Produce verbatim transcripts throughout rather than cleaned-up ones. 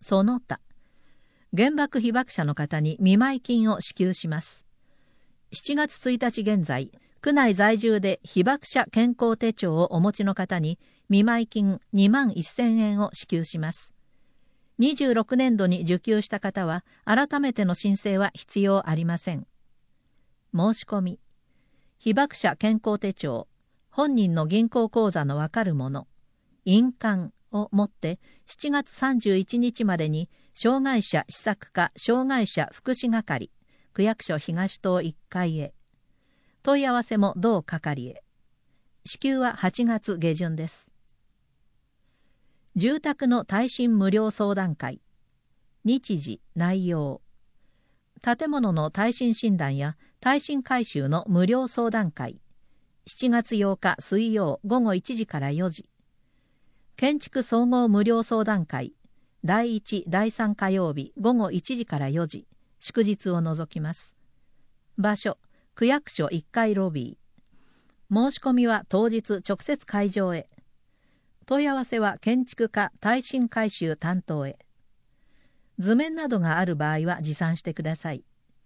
その他、原爆被爆者の方に見舞金を支給します。しちがつついたち現在、区内在住で被爆者健康手帳をお持ちの方に見舞金にまんせんえんを支給します。にじゅうろくねんどに受給した方は改めての申請は必要ありません。申し込み、被爆者健康手帳、本人の銀行口座のわかるもの、印鑑をもってしちがつさんじゅういちにちまでに障害者施策課障害者福祉係区役所東棟いっかいへ。問い合わせも同係へ。支給ははちがつげじゅんです。住宅の耐震無料相談会。日時、内容。建物の耐震診断や耐震改修の無料相談会。しちがつようか水曜ごごいちじからよじ。建築総合無料相談会。だいいち、だいさん火曜日ごごいちじからよじ。祝日を除きます。場所、区役所いっかいロビー。申し込みは当日直接会場へ。問い合わせは建築課耐震改修担当へ。図面などがある場合は持参してください。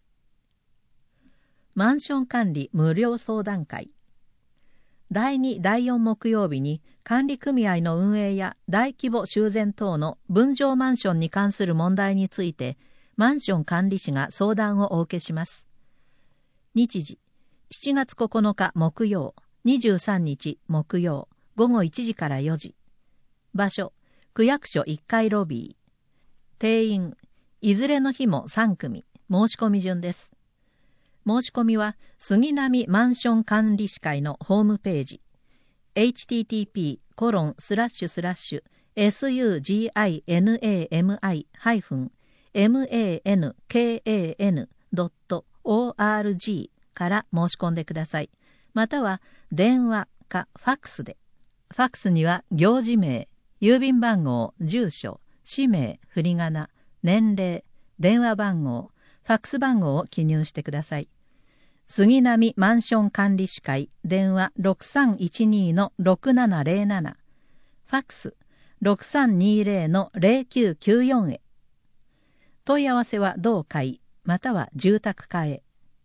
マンション管理無料相談会。だいに、だいよん木曜日に管理組合の運営や大規模修繕等の分譲マンションに関する問題についてマンション管理士が相談をお受けします。日時、しちがつここのか木曜、にじゅうさんにち木曜、ごごいちじからよじ。場所、区役所いっかいロビー。定員、いずれの日もさんくみ、申し込み順です。申し込みは、杉並マンション管理士会のホームページ、エイチティーティーピーコロンスラッシュスラッシュエスユージーアイエヌエーエムアイハイフンエムエーエヌケーエーエヌドットオーアールジー から申し込んでください。または、電話かファックスで。ファックスには、行事名、郵便番号、住所、氏名、振り仮名、年齢、電話番号、ファックス番号を記入してください。杉並マンション管理士会、電話 ろくさんいちに ろくななゼロなな、ファックス ろくさんにゼロ ゼロきゅうきゅうよん へ。問い合わせは同会、または住宅課へ。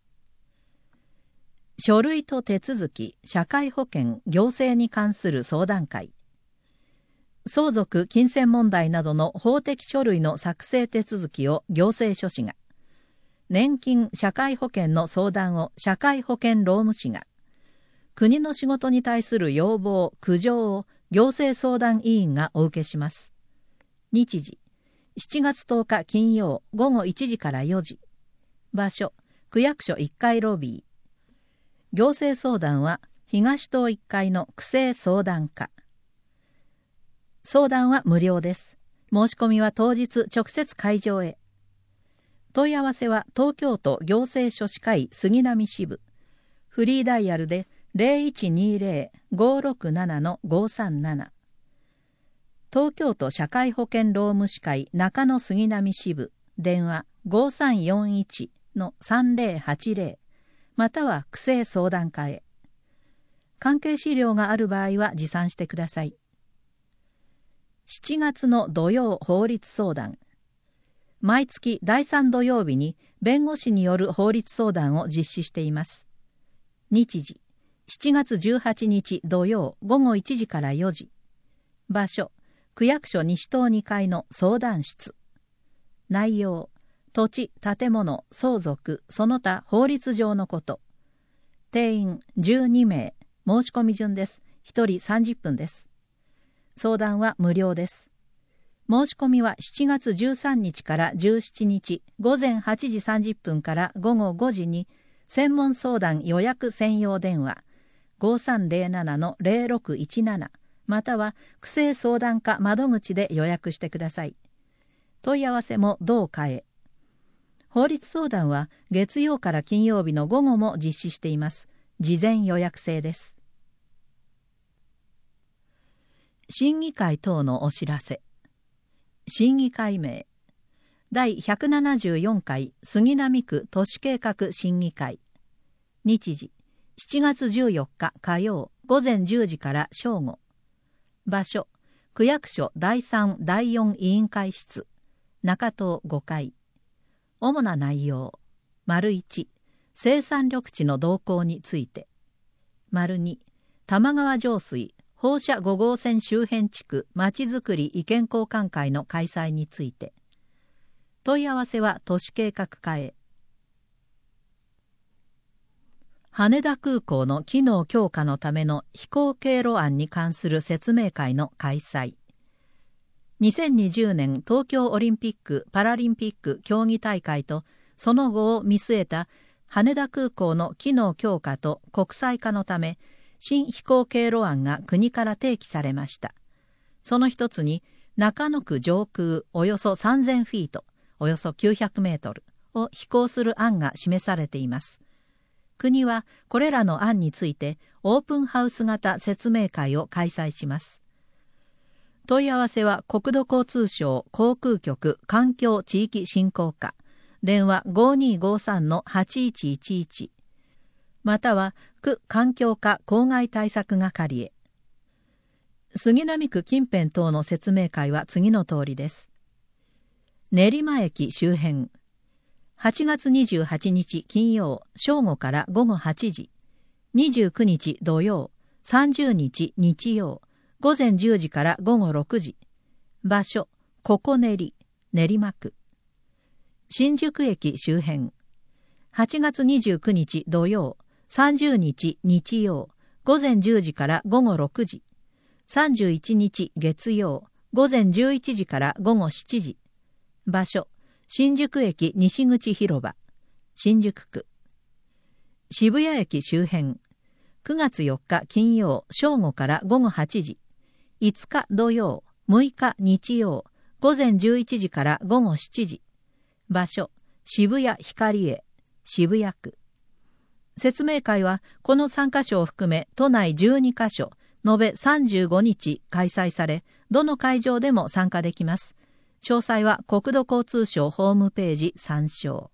書類と手続き、社会保険、行政に関する相談会。相続・金銭問題などの法的書類の作成手続きを行政書士が、年金・社会保険の相談を社会保険労務士が、国の仕事に対する要望・苦情を行政相談委員がお受けします。日時、しちがつとおか金曜ごごいちじからよじ。場所、区役所いっかいロビー。行政相談は東棟いっかいの区政相談課。相談は無料です。申し込みは当日直接会場へ。問い合わせは東京都行政書士会杉並支部。フリーダイヤルで ゼロいちにゼロ ごろくなな ごさんなな。東京都社会保険労務士会中野杉並支部。電話 ごさんよんいち さんゼロはちゼロ。または区政相談課へ。関係資料がある場合は持参してください。しちがつの土曜法律相談。毎月だいさん土曜日に弁護士による法律相談を実施しています。日時、しちがつじゅうはちにち土曜ごごいちじからよじ。場所、区役所西棟にかいの相談室。内容、土地、建物、相続、その他法律上のこと。定員じゅうにめい、申し込み順です。ひとりさんじゅっぷんです。相談は無料です。申し込みはしちがつじゅうさんにちからじゅうしちにちごぜんはちじさんじゅっぷんからごごごじに専門相談予約専用電話 ごさんゼロなな ゼロろくいちなな または区政相談課窓口で予約してください。問い合わせも同課へ。法律相談は月曜から金曜日の午後も実施しています。事前予約制です。審議会等のお知らせ。審議会名。だいひゃくななじゅうよんかい杉並区都市計画審議会。日時、しちがつじゅうよっか火曜ごぜんじゅうじから正午。場所、区役所だいさんだいよん委員会室。 中東ごかい。主な内容。丸いち、生産緑地の動向について。丸に、玉川上水放射ご号線周辺地区まちづくり意見交換会の開催について。問い合わせは都市計画課へ。羽田空港の機能強化のための飛行経路案に関する説明会の開催。にせんにじゅうねん東京オリンピック・パラリンピック競技大会とその後を見据えた羽田空港の機能強化と国際化のため、新飛行経路案が国から提起されました。その一つに、中野区上空およそさんぜんフィート、およそきゅうひゃくメートルを飛行する案が示されています。国はこれらの案についてオープンハウス型説明会を開催します。問い合わせは国土交通省航空局環境地域振興課、電話 ごーにーごーさんのはちいちいちいち、または区環境課公害対策係へ。杉並区近辺等の説明会は次の通りです。練馬駅周辺。はちがつにじゅうはちにち金曜正午からごごはちじ、にじゅうくにち土曜、さんじゅうにち日曜、午前じゅうじからごごろくじ。場所、ここ練練馬区。新宿駅周辺。はちがつにじゅうくにち土曜、さんじゅうにち日曜、午前じゅうじからごごろくじ。さんじゅういちにち月曜、午前じゅういちじからごごしちじ。場所、新宿駅西口広場。新宿区。渋谷駅周辺。くがつよっか金曜正午からごごはちじ。いつか土曜、むいか日曜、午前じゅういちじからごごしちじ。場所、渋谷ヒカリエ、渋谷区。説明会はこのさんかしょを含め都内じゅうにかしょ、延べさんじゅうごにち開催され、どの会場でも参加できます。詳細は国土交通省ホームページ参照。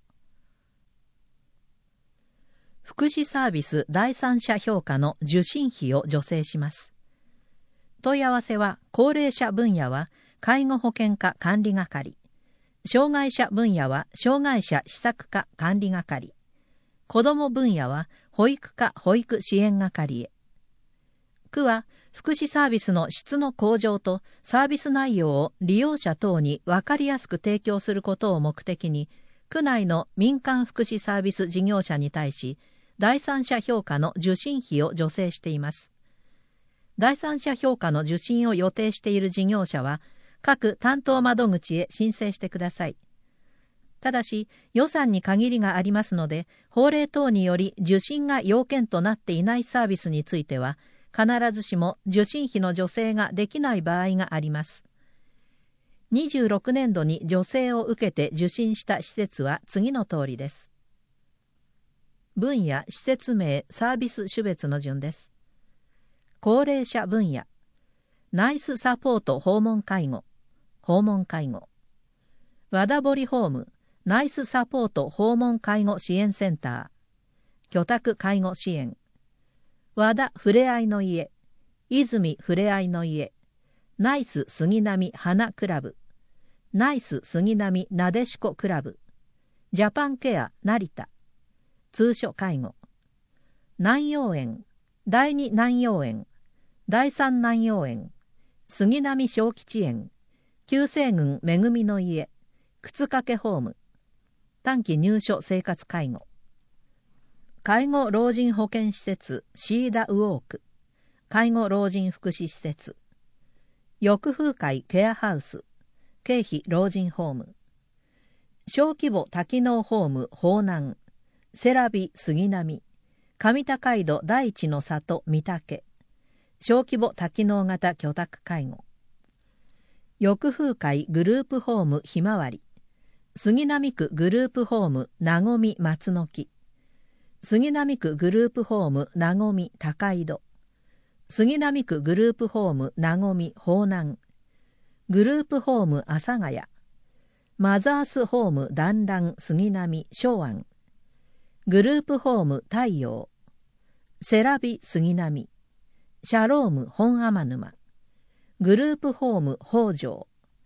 福祉サービス第三者評価の受信費を助成します。問い合わせは高齢者分野は介護保険課管理係。障害者分野は障害者施策課管理係。子ども分野は保育課保育支援係へ。区は福祉サービスの質の向上とサービス内容を利用者等に分かりやすく提供することを目的に、区内の民間福祉サービス事業者に対し、第三者評価の受信費を助成しています。第三者評価の受信を予定している事業者は、各担当窓口へ申請してください。ただし、予算に限りがありますので、法令等により受信が要件となっていないサービスについては、必ずしも受信費の助成ができない場合があります。にじゅうろくねんどに助成を受けて受信した施設は次の通りです。分野、施設名、サービス種別の順です。高齢者分野。ナイスサポート訪問介護。訪問介護。和田堀ホーム、ナイスサポート訪問介護支援センター。居宅介護支援。和田ふれあいの家。泉ふれあいの家。ナイス杉並花クラブ。ナイス杉並なでしこクラブ。ジャパンケア成田。通所介護。南陽園。第二南陽園。第三南陽園。杉並小吉園。旧西郡めぐみの家。靴掛ホーム。短期入所生活介護。介護老人保健施設シーダウォーク。介護老人福祉施設。浴風会ケアハウス。京浜老人ホーム。小規模多機能ホーム方南。セラビ杉並。上高井戸第一の里御嶽。小規模多機能型居宅介護。浴風会グループホームひまわり。杉並区グループホームなごみ松の木。杉並区グループホームなごみ高井戸。杉並区グループホームなごみ方南。グループホーム阿佐ヶ谷。マザースホーム団らん杉並昭安。グループホーム太陽。セラビ杉並。シャローム本天沼。グループホーム北条。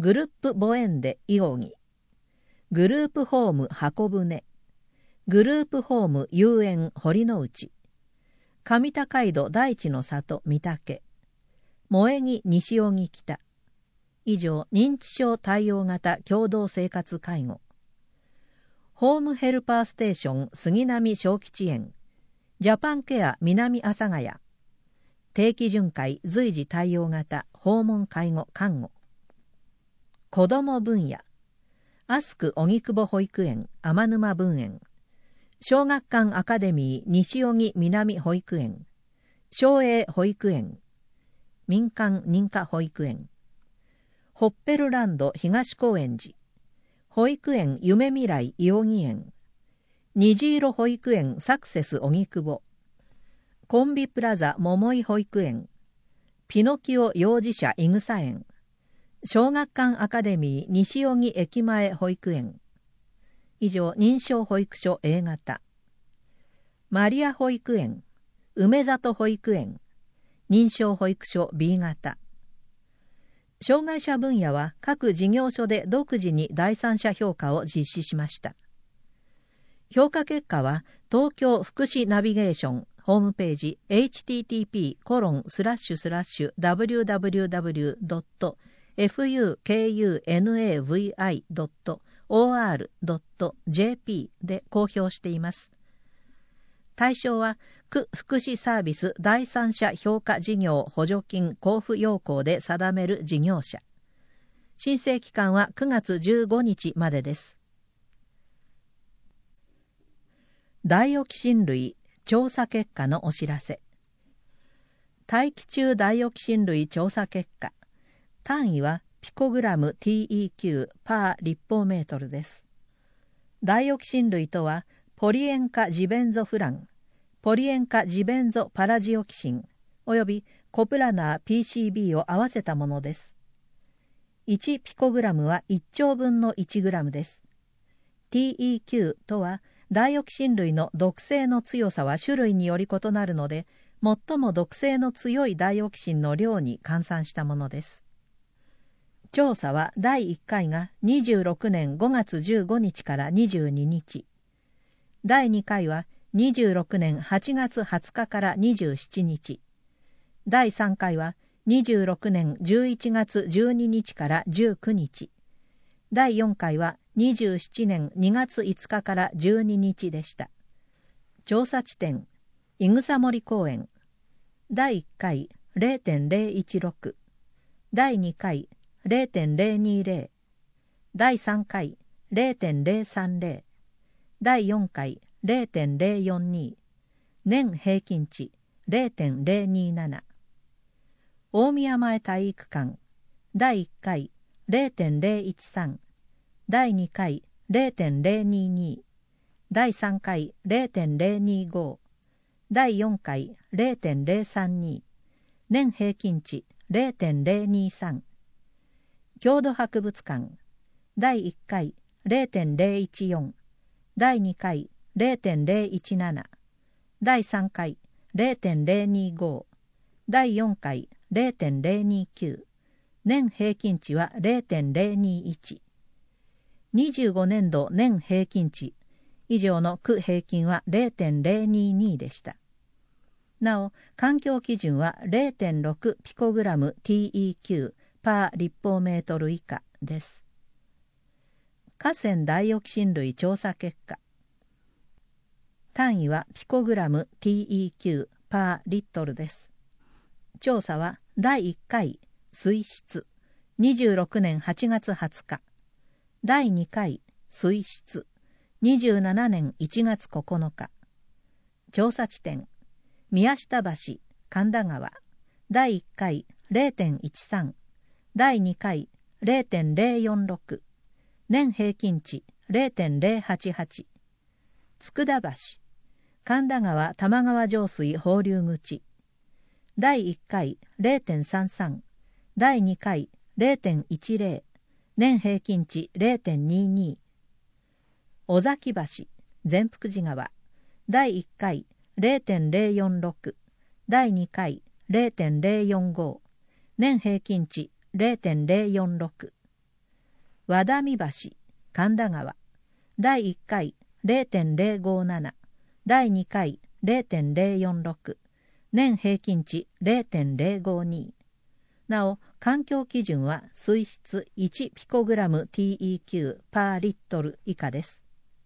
グループ母園で伊予木、グループホーム箱舟、グループホーム遊園堀之内、上高井戸大地の里御嶽、萌木西荻北。以上、認知症対応型共同生活介護。ホームヘルパーステーション杉並小吉園、ジャパンケア南阿佐ヶ谷、定期巡回随時対応型訪問介護看護。子ども分野、アスク荻窪保育園天沼分園、小学館アカデミー西荻南保育園、松栄保育園、民間認可保育園、ホッペルランド東高円寺、保育園夢未来伊予木園、虹色保育園サクセス荻窪、コンビプラザ桃井保育園、ピノキオ幼児舎いぐさ園、小学館アカデミー西荻駅前保育園。以上、認証保育所 A 型。マリア保育園、梅里保育園、認証保育所 B 型。障害者分野は各事業所で独自に第三者評価を実施しました。評価結果は東京福祉ナビゲーションホームページ エイチティーティーピーコロンスラッシュスラッシュダブリューダブリューダブリュードットフクナビドットオーアールドットジェーピー で公表しています。対象は区福祉サービス第三者評価事業補助金交付要項で定める事業者。申請期間はくがつじゅうごにちまでです。ダイオキシン類調査結果のお知らせ。大気中ダイオキシン類調査結果。単位はピコグラム ティーイーキュー パー立方メートルです。ダイオキシン類とは、ポリ塩化ジベンゾフラン、ポリ塩化ジベンゾパラジオキシン、およびコプラナー ピーシービー を合わせたものです。いちピコグラムはいっちょうぶんのいちグラムです。ティーイーキュー とは、ダイオキシン類の毒性の強さは種類により異なるので、最も毒性の強いダイオキシンの量に換算したものです。調査はだいいっかいがにじゅうろくねんごがつじゅうごにちからにじゅうににち、だいにかいはにじゅうろくねんはちがつはつかからにじゅうしちにち、だいさんかいはにじゅうろくねんじゅういちがつじゅうににちからじゅうくにち、だいよんかいはにじゅうななねんにがついつかからじゅうににちでした。調査地点、いぐさ森公園。だいいっかい ゼロてんゼロいちろく、だいにかい ゼロてんゼロにゼロ、だいさんかい ゼロてんゼロさんゼロ、だいよんかい ゼロてんゼロよんに、年平均値 ゼロてんゼロになな。大宮前体育館。だいいっかい ゼロてんゼロいちさん、だいにかい ゼロてんゼロにに、だいさんかい ゼロてんゼロにご、だいよんかい ゼロてんゼロさんに、年平均値 ゼロてんゼロにさん。郷土博物館。だいいっかい ゼロてんゼロいちよん、だいにかい ゼロてんゼロいちなな、だいさんかい ゼロてんゼロにご、だいよんかい ゼロてんゼロにきゅう、年平均値は ゼロてんゼロにいち。にじゅうごねんど年平均値以上の区平均は ゼロてんゼロにに でした。なお、環境基準は ゼロてんろくピコグラム ティーイーキュー パー立方メートル以下です。河川ダイオキシン類調査結果。単位はピコグラム ティーイーキュー パーリットルです。調査はだいいっかい水質にじゅうろくねんはちがつはつか、だいにかい水質にじゅうななねんいちがつここのか。調査地点、宮下橋神田川。だいいっかい ゼロてんいちさん、だいにかい ゼロてんゼロよんろく、年平均値 ゼロてんゼロはちはち。佃橋神田川玉川上水放流口。だいいっかい ゼロてんさんさん、だいにかい ゼロてんいちゼロ、年平均値 ゼロてんにに。尾崎橋善福寺川。だいいっかい ゼロてんゼロよんろく、だいにかい ゼロてんゼロよんご、年平均値 ゼロてんゼロよんろく。 和田見橋、神田川、だいいっかい ゼロてんゼロごなな、だいにかい ゼロてんゼロよんろく、年平均値 ゼロてんゼロごに。なお、環境基準は水質いちピコグラム ティーイーキュー パーリットル以下です。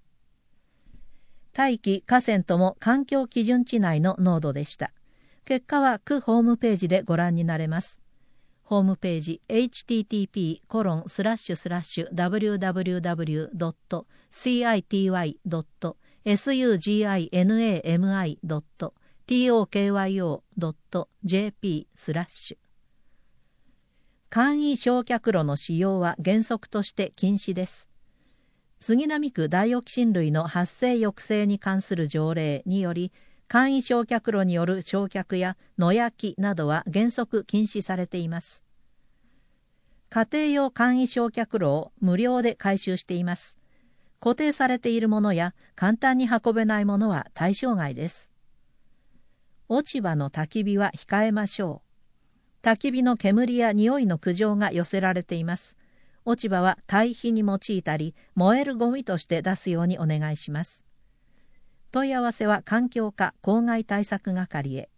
大気、河川とも環境基準値内の濃度でした。結果は区ホームページでご覧になれます。ホームページ エイチティーティーピーコロンスラッシュスラッシュダブリューダブリューダブリュードットシーアイティーワイドットエスユージーアイエヌエーエムアイドットトーキョドットジェーピースラッシュ。簡易焼却炉の使用は原則として禁止です。杉並区ダイオキシン類の発生抑制に関する条例により、簡易焼却炉による焼却や野焼きなどは原則禁止されています。家庭用簡易焼却炉を無料で回収しています。固定されているものや簡単に運べないものは対象外です。落ち葉の焚き火は控えましょう。焚き火の煙や匂いの苦情が寄せられています。落ち葉は堆肥に用いたり、燃えるゴミとして出すようにお願いします。問い合わせは環境課公害対策係へ。